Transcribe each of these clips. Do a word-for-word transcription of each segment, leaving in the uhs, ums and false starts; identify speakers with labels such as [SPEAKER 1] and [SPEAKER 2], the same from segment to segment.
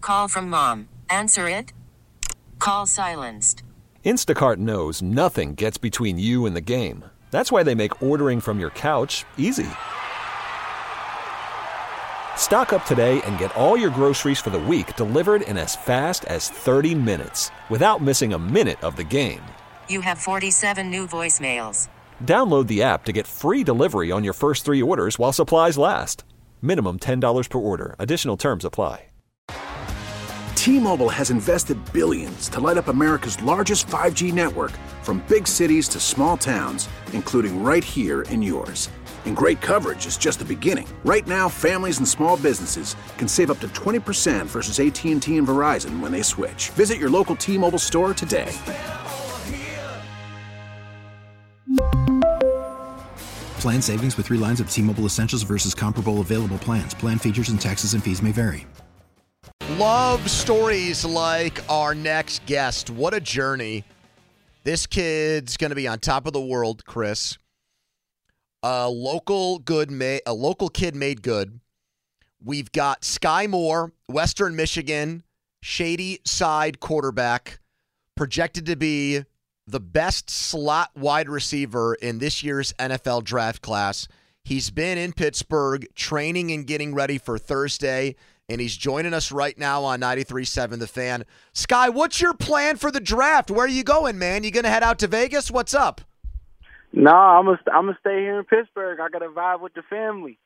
[SPEAKER 1] Call from mom. Answer it. Call silenced.
[SPEAKER 2] Instacart knows nothing gets between you and the game. That's why they make ordering from your couch easy. Stock up today and get all your groceries for the week delivered in as fast as thirty minutes without missing a minute of the game.
[SPEAKER 1] You have forty-seven new voicemails.
[SPEAKER 2] Download the app to get free delivery on your first three orders while supplies last. Minimum ten dollars per order. Additional terms apply.
[SPEAKER 3] T-Mobile has invested billions to light up America's largest five G network, from big cities to small towns, including right here in yours. And great coverage is just the beginning. Right now, families and small businesses can save up to twenty percent versus A T and T and Verizon when they switch. Visit your local T-Mobile store today.
[SPEAKER 4] Plan savings with three lines of T-Mobile Essentials versus comparable available plans. Plan features and taxes and fees may vary.
[SPEAKER 5] Love stories like our next guest. What a journey. This kid's going to be on top of the world, Chris. A local good, ma- a local kid made good. We've got Sky Moore, Western Michigan, Shady Side quarterback, projected to be the best slot wide receiver in this year's N F L draft class. He's been in Pittsburgh training and getting ready for Thursday, and he's joining us right now on ninety-three point seven The Fan. Sky, what's your plan for the draft? Where are you going, man? You going to head out to Vegas? What's up?
[SPEAKER 6] No, I'm gonna I'm gonna stay here in Pittsburgh. I got to vibe with the family.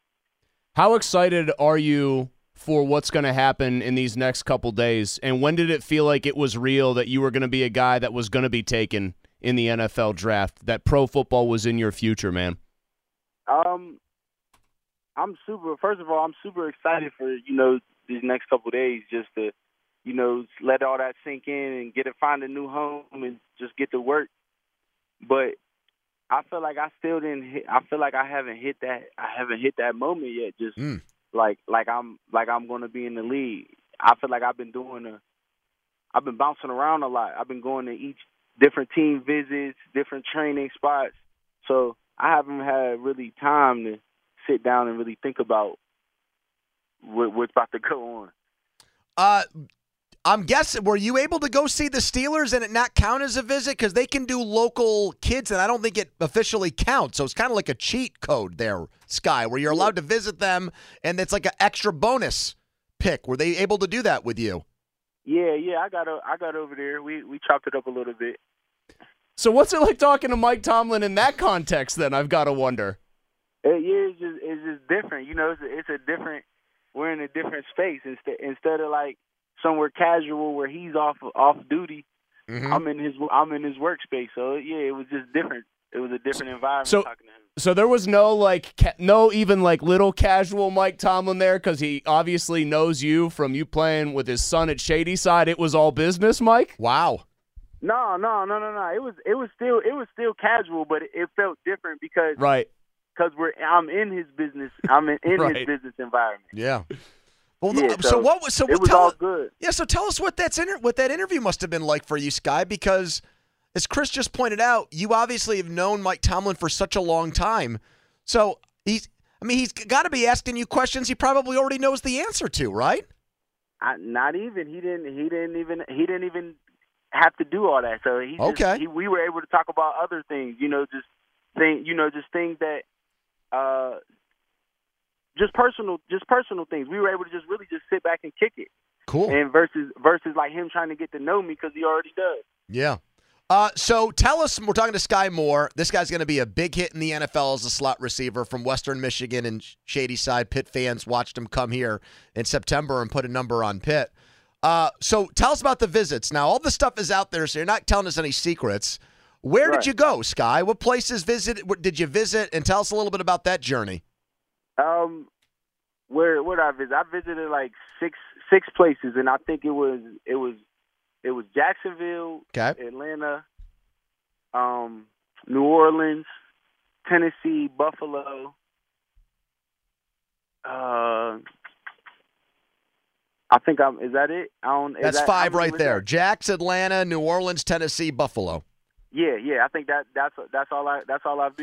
[SPEAKER 7] How excited are you for what's going to happen in these next couple days? And when did it feel like it was real that you were going to be a guy that was going to be taken in the N F L draft, that pro football was in your future, man?
[SPEAKER 6] Um, I'm super. First of all, I'm super excited for you know these next couple days, just to you know let all that sink in and get to find a new home and just get to work. But I feel like I still didn't hit, I feel like I haven't hit that I haven't hit that moment yet. Just
[SPEAKER 5] Mm.
[SPEAKER 6] like like I'm like I'm going to be in the league. I feel like I've been doing a I've been bouncing around a lot. I've been going to each different team visits, different training spots. So I haven't had really time to sit down and really think about what, what's about to go on.
[SPEAKER 5] Uh, I'm guessing, were you able to go see the Steelers and it not count as a visit? Because they can do local kids, and I don't think it officially counts. So it's kind of like a cheat code there, Sky, where you're allowed to visit them, and it's like an extra bonus pick. Were they able to do that with you?
[SPEAKER 6] Yeah, yeah, I got o- I got over there. We we chopped it up a little bit.
[SPEAKER 7] So what's it like talking to Mike Tomlin in that context then, I've got to wonder?
[SPEAKER 6] It, yeah, it's just it's just different. You know, it's a, it's a different. We're in a different space instead instead of like somewhere casual where he's off off duty.
[SPEAKER 5] Mm-hmm.
[SPEAKER 6] I'm in his I'm in his workspace. So yeah, it was just different. It was a different environment
[SPEAKER 7] So-
[SPEAKER 6] talking to him.
[SPEAKER 7] So there was no like, ca- no even like little casual Mike Tomlin there, because he obviously knows you from you playing with his son at Shady Side. It was all business, Mike.
[SPEAKER 5] Wow.
[SPEAKER 6] No, no, no, no, no. It was it was still it was still casual, but it, it felt different because
[SPEAKER 7] Right.
[SPEAKER 6] because we're I'm in his business. I'm in, in
[SPEAKER 7] Right.
[SPEAKER 6] his business environment.
[SPEAKER 5] Yeah. Well,
[SPEAKER 6] Yeah,
[SPEAKER 5] so,
[SPEAKER 6] so
[SPEAKER 5] what was so
[SPEAKER 6] It
[SPEAKER 5] what
[SPEAKER 6] was
[SPEAKER 5] tell,
[SPEAKER 6] all good.
[SPEAKER 5] Yeah, so tell us what that's inter- what that interview must have been like for you, Sky, because as Chris just pointed out, you obviously have known Mike Tomlin for such a long time. So he's I mean, he's got to be asking you questions he probably already knows the answer to, right?
[SPEAKER 6] I, not even he didn't he didn't even he didn't even have to do all that. So he just,
[SPEAKER 5] Okay.
[SPEAKER 6] he, we were able to talk about other things, you know, just thing you know, just things that uh just personal just personal things. We were able to just really just sit back and kick it.
[SPEAKER 5] Cool.
[SPEAKER 6] And versus versus like him trying to get to know me because he already does.
[SPEAKER 5] Yeah. Uh, so tell us, we're talking to Sky Moore. This guy's going to be a big hit in the N F L as a slot receiver from Western Michigan and Shady Side. Pitt fans watched him come here in September and put a number on Pitt. Uh, so tell us about the visits. Now, all the stuff is out there, so you're not telling us any secrets. Where
[SPEAKER 6] Right.
[SPEAKER 5] did you go, Sky? What places visit did you visit? And tell us a little bit about that journey.
[SPEAKER 6] Um, where where did I visit? I visited like six six places, and I think it was it was it was Jacksonville,
[SPEAKER 5] Okay.
[SPEAKER 6] Atlanta, um, New Orleans, Tennessee, Buffalo. Uh, I think I'm. Is that it? I don't. is
[SPEAKER 5] That's
[SPEAKER 6] that,
[SPEAKER 5] five
[SPEAKER 6] how many
[SPEAKER 5] right
[SPEAKER 6] was
[SPEAKER 5] there.
[SPEAKER 6] that?
[SPEAKER 5] Jax, Atlanta, New Orleans, Tennessee, Buffalo.
[SPEAKER 6] Yeah, yeah. I think that that's that's all I that's all I've been to.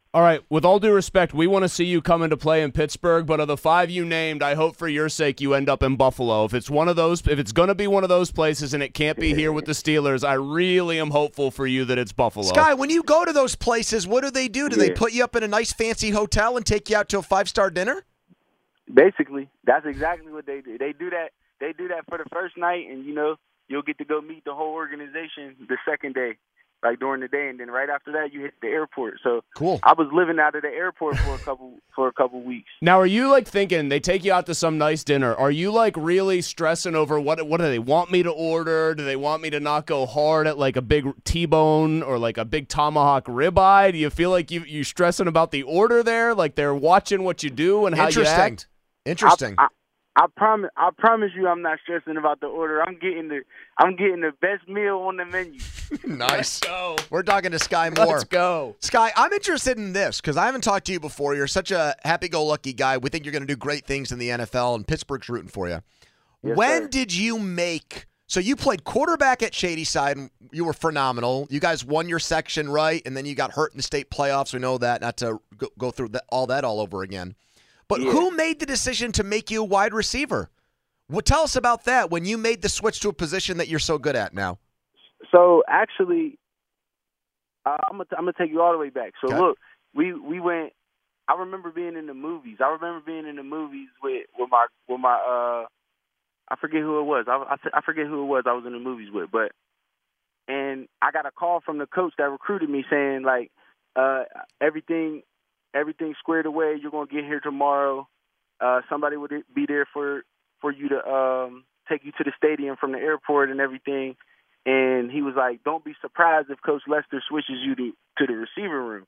[SPEAKER 7] All right, with all due respect, we want to see you come into play in Pittsburgh, but of the five you named, I hope for your sake you end up in Buffalo. If it's one of those, if it's going to be one of those places and it can't be here with the Steelers, I really am hopeful for you that it's Buffalo.
[SPEAKER 5] Sky, when you go to those places, what do they do? Do
[SPEAKER 6] Yeah.
[SPEAKER 5] they put you up in a nice fancy hotel and take you out to a five-star dinner?
[SPEAKER 6] Basically, that's exactly what they do. They do that. They do that for the first night, and you know you'll get to go meet the whole organization the second day, like during the day, and then right after that you hit the airport. So
[SPEAKER 5] Cool.
[SPEAKER 6] I was living out of the airport for a couple for a couple weeks.
[SPEAKER 7] Now, are you like thinking they take you out to some nice dinner? Are you like really stressing over what what do they want me to order? Do they want me to not go hard at like a big T-bone or like a big tomahawk ribeye? Do you feel like you you stressing about the order there? Like they're watching what you do and how you
[SPEAKER 5] Interesting.
[SPEAKER 7] act?
[SPEAKER 5] Interesting.
[SPEAKER 6] I, I, I promise. I promise you, I'm not stressing about the order. I'm getting the I'm getting the best meal on the menu.
[SPEAKER 5] Nice.
[SPEAKER 7] go.
[SPEAKER 5] We're talking to Sky Moore.
[SPEAKER 7] Let's go.
[SPEAKER 5] Sky, I'm interested in this because I haven't talked to you before. You're such a happy-go-lucky guy. We think you're going to do great things in the N F L, and Pittsburgh's rooting for you.
[SPEAKER 6] Yes,
[SPEAKER 5] when
[SPEAKER 6] sir.
[SPEAKER 5] did you make – so you played quarterback at Shadyside, and you were phenomenal. You guys won your section, right? And then you got hurt in the state playoffs. We know that, not to go, go through that, all that all over again. But
[SPEAKER 6] Yeah.
[SPEAKER 5] who made the decision to make you a wide receiver? Well, tell us about that when you made the switch to a position that you're so good at now.
[SPEAKER 6] So actually, uh, I'm gonna I'm gonna take you all the way back. So
[SPEAKER 5] Okay.
[SPEAKER 6] look, we we went. I remember being in the movies. I remember being in the movies with with my with my uh, I forget who it was. I I, I forget who it was. I was in the movies with, but and I got a call from the coach that recruited me saying like, uh, everything everything squared away. You're gonna get here tomorrow. Uh, somebody would be there for for you to um, take you to the stadium from the airport and everything. And he was like, don't be surprised if Coach Lester switches you to, to the receiver room.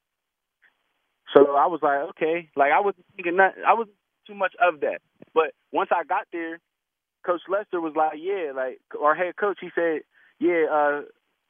[SPEAKER 6] So I was like, okay. Like, I wasn't thinking not, I wasn't too much of that. But once I got there, Coach Lester was like, yeah, like, our head coach, he said, yeah, uh,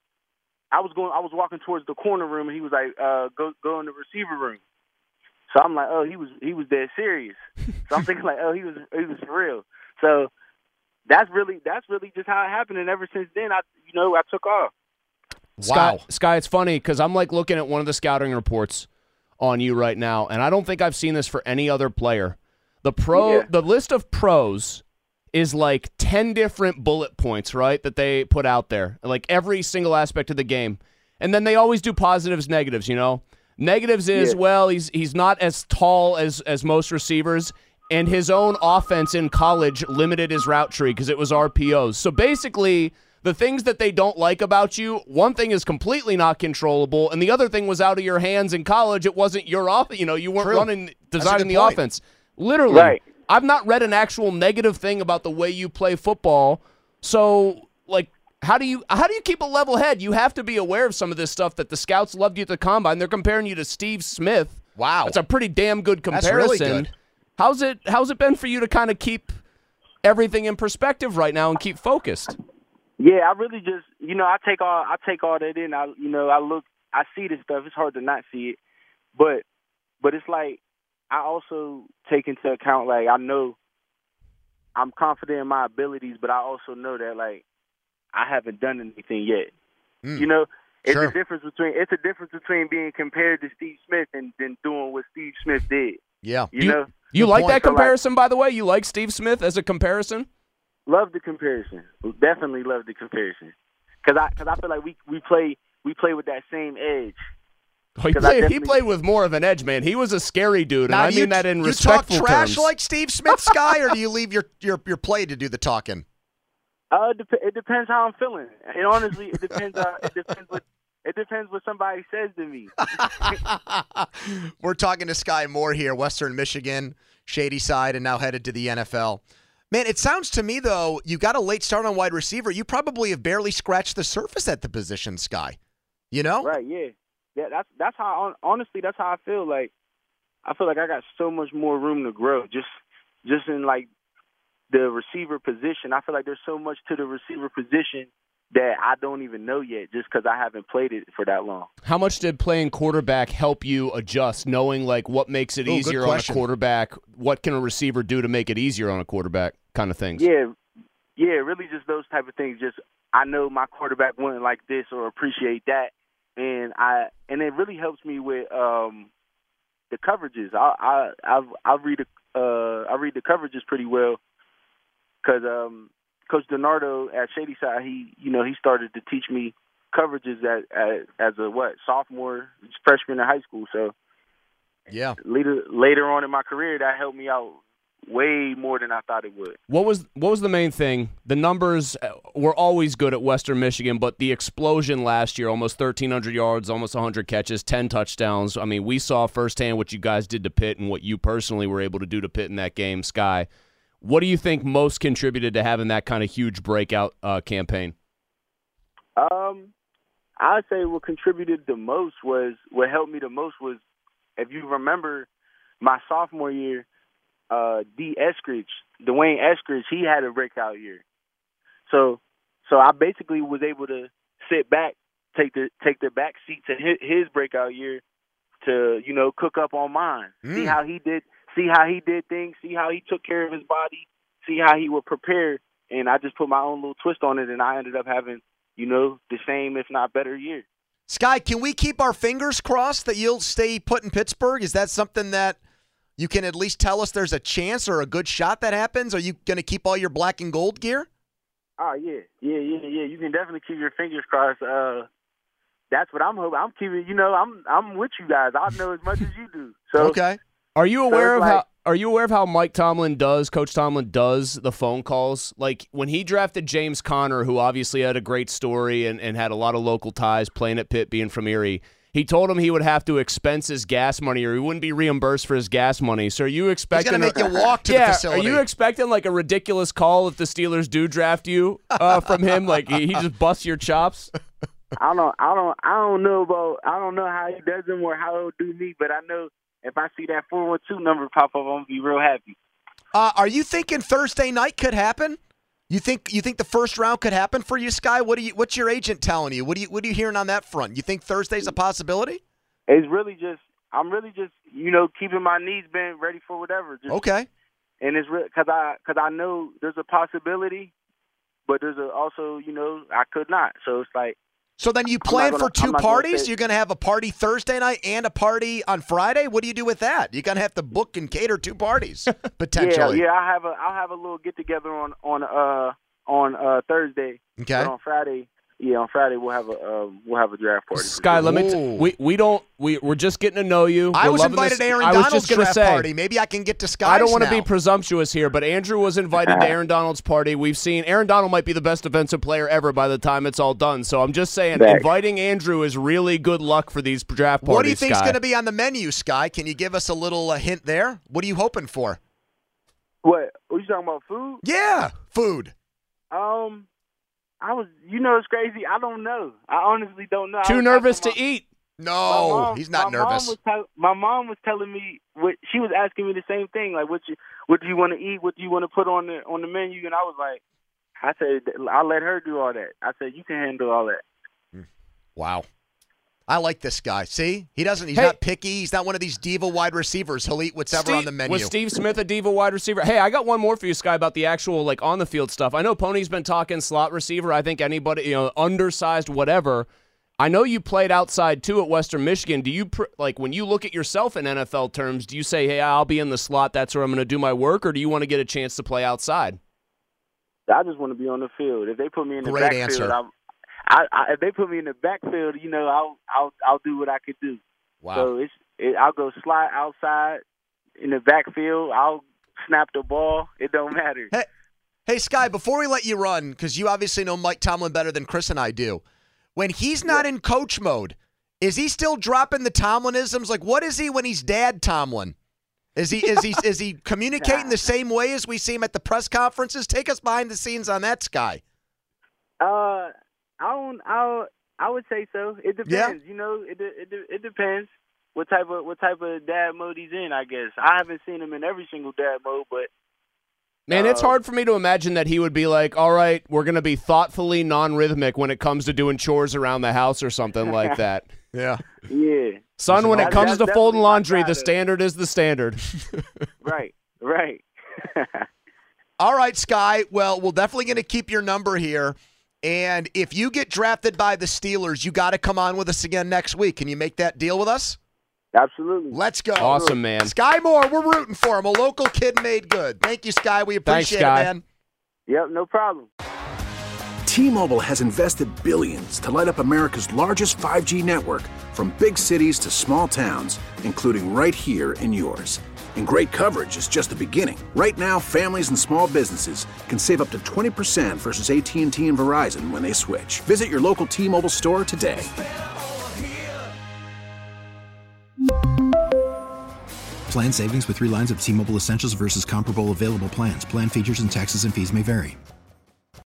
[SPEAKER 6] I was going, I was walking towards the corner room, and he was like, uh, go, go in the receiver room. So I'm like, oh, he was, he was dead serious. So I'm thinking like, oh, he was, he was for real. So that's really, that's really just how it happened. And ever since then, I, you know, I took off.
[SPEAKER 7] Sky,
[SPEAKER 5] Wow.
[SPEAKER 7] Sky, it's funny because I'm like looking at one of the scouting reports on you right now, and I don't think I've seen this for any other player. The pro,
[SPEAKER 6] Yeah.
[SPEAKER 7] the list of pros is like ten different bullet points, right, that they put out there, like every single aspect of the game. And then they always do positives, negatives, you know? Negatives is,
[SPEAKER 6] Yeah.
[SPEAKER 7] well, he's he's not as tall as, as most receivers, and his own offense in college limited his route tree because it was R P Os. So basically, the things that they don't like about you, one thing is completely not controllable, and the other thing was out of your hands in college. It wasn't your off, you know, you weren't
[SPEAKER 5] True.
[SPEAKER 7] running,
[SPEAKER 5] That's a
[SPEAKER 7] designing
[SPEAKER 5] good
[SPEAKER 7] the
[SPEAKER 5] point.
[SPEAKER 7] offense. Literally,
[SPEAKER 6] Right.
[SPEAKER 7] I've not read an actual negative thing about the way you play football. So, like, how do you how do you keep a level head? You have to be aware of some of this stuff that the scouts loved you at the combine. They're comparing you to Steve Smith.
[SPEAKER 5] Wow.
[SPEAKER 7] That's a pretty damn good
[SPEAKER 5] That's
[SPEAKER 7] comparison.
[SPEAKER 5] really good.
[SPEAKER 7] How's it how's it been for you to kind of keep everything in perspective right now and keep focused?
[SPEAKER 6] Yeah, I really just, you know, I take all, I take all that in. I, you know, I look, I see this stuff. It's hard to not see it, but, but it's like I also take into account, like, I know I'm confident in my abilities, but I also know that, like, I haven't done anything yet.
[SPEAKER 5] Mm.
[SPEAKER 6] You know, it's
[SPEAKER 5] Sure.
[SPEAKER 6] a difference between it's a difference between being compared to Steve Smith and then doing what Steve Smith did.
[SPEAKER 5] Yeah.
[SPEAKER 6] You,
[SPEAKER 7] You-
[SPEAKER 6] know,
[SPEAKER 7] You
[SPEAKER 5] Good
[SPEAKER 7] like
[SPEAKER 5] point.
[SPEAKER 7] that
[SPEAKER 6] So, like-
[SPEAKER 7] comparison, by the way? You like Steve Smith as a comparison?
[SPEAKER 6] love the comparison. Definitely love the comparison. Cause I, cause I feel like we we play we play with that same edge.
[SPEAKER 7] Oh, he,
[SPEAKER 6] 'Cause I
[SPEAKER 7] played, he
[SPEAKER 6] definitely-
[SPEAKER 7] played with more of an edge, man. He was a scary dude, and
[SPEAKER 5] Now,
[SPEAKER 7] I
[SPEAKER 5] do
[SPEAKER 7] mean
[SPEAKER 5] you,
[SPEAKER 7] that in
[SPEAKER 5] you
[SPEAKER 7] respectful
[SPEAKER 5] talk trash
[SPEAKER 7] terms.
[SPEAKER 5] like Steve Smith, Sky, or do you leave your, your, your play to do the talking?
[SPEAKER 6] Uh, it, dep- it depends how I'm feeling, and honestly, it depends. Uh, it depends what it depends what somebody says to me.
[SPEAKER 5] We're talking to Sky Moore here, Western Michigan, Shadyside, and now headed to the N F L. Man, it sounds to me, though, you got a late start on wide receiver. You probably have barely scratched the surface at the position, Sky. You know?
[SPEAKER 6] Right? Yeah. Yeah. That's that's how. Honestly, that's how I feel. Like I feel like I got so much more room to grow. Just just in like the receiver position. I feel like there's so much to the receiver position that I don't even know yet, just because I haven't played it for that long.
[SPEAKER 7] How much did playing quarterback help you adjust, knowing like what makes it
[SPEAKER 5] Ooh, good
[SPEAKER 7] easier on a
[SPEAKER 5] question.
[SPEAKER 7] quarterback? What can a receiver do to make it easier on a quarterback? Kind of things.
[SPEAKER 6] Yeah, yeah, really just those type of things. Just I know my quarterback wouldn't like this or appreciate that, and I and it really helps me with um the coverages. I I I, I read the uh, I read the coverages pretty well because um, Coach DiNardo at Shady Side, he you know he started to teach me coverages at, at as a what sophomore, freshman in high school. So
[SPEAKER 5] yeah,
[SPEAKER 6] later later on in my career, that helped me out way more than I thought it would.
[SPEAKER 7] What was what was the main thing? The numbers were always good at Western Michigan, but the explosion last year, almost thirteen hundred yards, almost one hundred catches, ten touchdowns. I mean, we saw firsthand what you guys did to Pitt and what you personally were able to do to Pitt in that game, Sky. What do you think most contributed to having that kind of huge breakout uh, campaign?
[SPEAKER 6] Um, I'd say what contributed the most was, what helped me the most was, if you remember my sophomore year, Uh, D. Eskridge, Dwayne Eskridge, he had a breakout year. So, so I basically was able to sit back, take the take the back seat to his, his breakout year, to you know cook up on mine. Mm. See how he did, see how he did things, see how he took care of his body, see how he would prepare, and I just put my own little twist on it, and I ended up having you know the same, if not better, year.
[SPEAKER 5] Sky, can we keep our fingers crossed that you'll stay put in Pittsburgh? Is that something that you can at least tell us there's a chance or a good shot that happens? Are you going to keep all your black and gold gear?
[SPEAKER 6] Oh, yeah. Yeah, yeah, yeah. You can definitely keep your fingers crossed. Uh, that's what I'm hoping. I'm keeping, you know, I'm I'm with you guys. I know as much as you do. So
[SPEAKER 5] okay.
[SPEAKER 7] Are you aware
[SPEAKER 6] so
[SPEAKER 7] of
[SPEAKER 6] like,
[SPEAKER 7] how Are you aware of how Mike Tomlin does, Coach Tomlin does the phone calls? Like when he drafted James Conner, who obviously had a great story and, and had a lot of local ties playing at Pitt, being from Erie, he told him he would have to expense his gas money or he wouldn't be reimbursed for his gas money. So are you expecting
[SPEAKER 5] He's going to make you walk to
[SPEAKER 7] yeah,
[SPEAKER 5] the facility.
[SPEAKER 7] Are you expecting like a ridiculous call if the Steelers do draft you uh, from him? Like he, he just busts your chops?
[SPEAKER 6] I don't I don't I don't know about I don't know how he does them or how he'll do me, but I know if I see that four one two number pop up, I'm gonna be real happy.
[SPEAKER 5] Uh, are you thinking Thursday night could happen? You think you think the first round could happen for you, Sky? What do you? What's your agent telling you? What do you? What are you hearing on that front? You think Thursday's a possibility?
[SPEAKER 6] It's really just I'm really just you know keeping my knees bent, ready for whatever. Just,
[SPEAKER 5] okay.
[SPEAKER 6] And it's because I because I know there's a possibility, but there's a, also you know I could not. So it's like.
[SPEAKER 5] So then you plan
[SPEAKER 6] gonna,
[SPEAKER 5] for two parties?
[SPEAKER 6] Say,
[SPEAKER 5] You're going to have a party Thursday night and a party on Friday? What do you do with that? You're going to have to book and cater two parties potentially.
[SPEAKER 6] Yeah, yeah. I have a I'll have a little get together on on uh on uh Thursday.
[SPEAKER 5] Okay.
[SPEAKER 6] But on Friday, yeah, on Friday we'll have a uh, we'll have a draft party.
[SPEAKER 7] Sky,
[SPEAKER 6] sure.
[SPEAKER 7] let me. T- we we don't. We we're just getting to know you.
[SPEAKER 5] I
[SPEAKER 7] we're
[SPEAKER 5] was invited
[SPEAKER 7] this.
[SPEAKER 5] to Aaron
[SPEAKER 7] I was
[SPEAKER 5] Donald's
[SPEAKER 7] just gonna
[SPEAKER 5] draft
[SPEAKER 7] say,
[SPEAKER 5] party. Maybe I can get to Sky's
[SPEAKER 7] I don't want to
[SPEAKER 5] now.
[SPEAKER 7] be presumptuous here, but Andrew was invited to Aaron Donald's party. We've seen Aaron Donald might be the best defensive player ever by the time it's all done. So I'm just saying,
[SPEAKER 6] Back.
[SPEAKER 7] inviting Andrew is really good luck for these draft parties.
[SPEAKER 5] What do you think's
[SPEAKER 7] Sky.
[SPEAKER 5] going to be on the menu, Sky? Can you give us a little uh, hint there? What are you hoping for?
[SPEAKER 6] What? Are you talking about food?
[SPEAKER 5] Yeah, food.
[SPEAKER 6] Um, I was. You know, it's crazy. I don't know. I honestly don't know.
[SPEAKER 7] Too nervous to eat?
[SPEAKER 5] No,
[SPEAKER 6] mom,
[SPEAKER 5] he's not
[SPEAKER 6] my
[SPEAKER 5] nervous.
[SPEAKER 6] Mom was tell, my mom was telling me what she was asking me the same thing. Like, what you, what do you want to eat? What do you want to put on the on the menu? And I was like, I said, I'll let her do all that. I said, you can handle all that.
[SPEAKER 5] Wow. I like this guy. See? He doesn't he's
[SPEAKER 7] Hey.
[SPEAKER 5] not picky. He's not one of these diva wide receivers. He'll eat whatever
[SPEAKER 7] Steve,
[SPEAKER 5] on the menu.
[SPEAKER 7] Was Steve Smith a diva wide receiver? Hey, I got one more for you, Sky, about the actual like on the field stuff. I know Pony's been talking slot receiver. I think anybody, you know, undersized, whatever. I know you played outside too at Western Michigan. Do you pr- like when you look at yourself in N F L terms? Do you say, "Hey, I'll be in the slot. That's where I'm going to do my work," or do you want to get a chance to play outside?
[SPEAKER 6] I just want to be on the field. If they put me in the
[SPEAKER 5] Great
[SPEAKER 6] backfield,
[SPEAKER 5] answer.
[SPEAKER 6] I'm, I, I, if they put me in the backfield, you know, I'll I'll I'll do what I could do.
[SPEAKER 5] Wow.
[SPEAKER 6] So it's it, I'll go slide outside in the backfield. I'll snap the ball. It don't matter.
[SPEAKER 5] Hey, hey, Sky, before we let you run, because you obviously know Mike Tomlin better than Chris and I do, when he's not in coach mode, is he still dropping the Tomlinisms? Like, what is he when he's Dad Tomlin? Is he is he is he communicating the same way as we see him at the press conferences? Take us behind the scenes on that, Sky.
[SPEAKER 6] Uh, I don't. I I would say so. It depends. You know, it it it depends what type of what type of dad mode he's in. I guess I haven't seen him in every single dad mode, but.
[SPEAKER 7] Man, it's
[SPEAKER 6] Uh,
[SPEAKER 7] hard for me to imagine that he would be like, all right, we're going to be thoughtfully non-rhythmic when it comes to doing chores around the house or something like that.
[SPEAKER 5] Yeah.
[SPEAKER 6] Yeah.
[SPEAKER 7] Son, when it
[SPEAKER 6] That's-
[SPEAKER 7] comes to
[SPEAKER 6] that's
[SPEAKER 7] folding
[SPEAKER 6] definitely my
[SPEAKER 7] laundry, the
[SPEAKER 6] guy, though.
[SPEAKER 7] standard is the standard.
[SPEAKER 6] Right. Right.
[SPEAKER 5] All right, Sky. Well, we're definitely going to keep your number here. And if you get drafted by the Steelers, you got to come on with us again next week. Can you make that deal with us?
[SPEAKER 6] Absolutely.
[SPEAKER 5] Let's go.
[SPEAKER 7] Awesome, man.
[SPEAKER 5] Sky Moore, we're rooting for him. A local kid made good. Thank you, Sky. We appreciate
[SPEAKER 7] Thanks, Sky.
[SPEAKER 5] it, man.
[SPEAKER 6] Yep, no problem.
[SPEAKER 3] T-Mobile has invested billions to light up America's largest five G network, from big cities to small towns, including right here in yours. And great coverage is just the beginning. Right now, families and small businesses can save up to twenty percent versus A T and T and Verizon when they switch. Visit your local T-Mobile store today.
[SPEAKER 4] Plan savings with three lines of T-Mobile Essentials versus comparable available plans. Plan features and taxes and fees may vary.